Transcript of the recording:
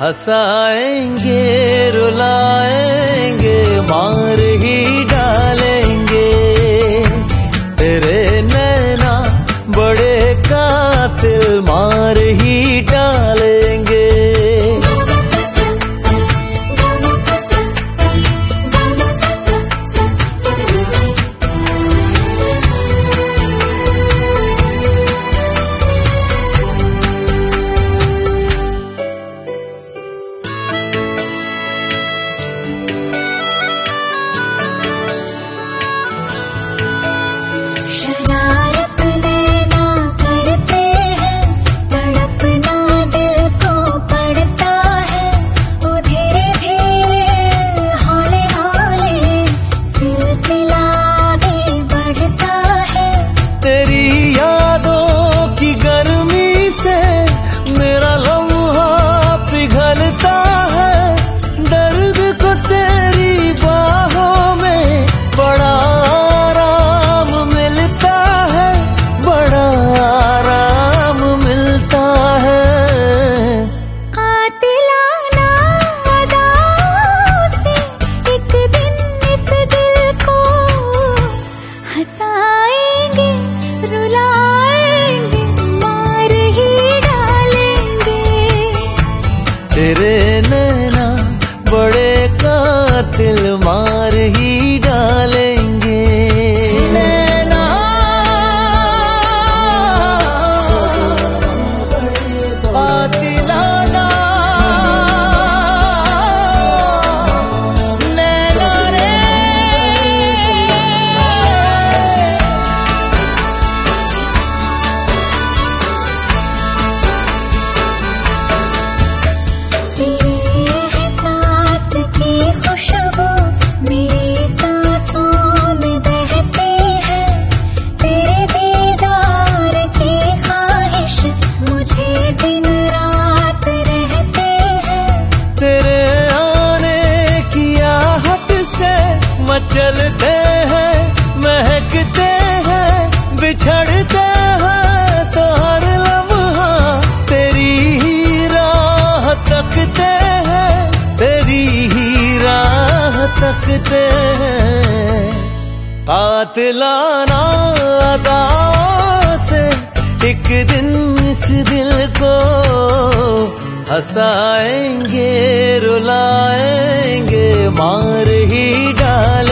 हंसाएंगे रुलाएंगे मार ही डालेंगे। तेरे नैना बड़े कातिल मार ही डालेंगे। तेरे नैना बड़े कातिल मार ही डालेंगे। नैना कातिलाना नैना रे। चलते हैं महकते हैं बिछड़ते हैं तो हर लम्हा तेरी ही राह तकते हैं, तेरी ही राह तकते हैं। कातिलाना अदाओं से एक दिन इस दिल को हंसाएंगे रुलाएंगे मार ही डालेंगे।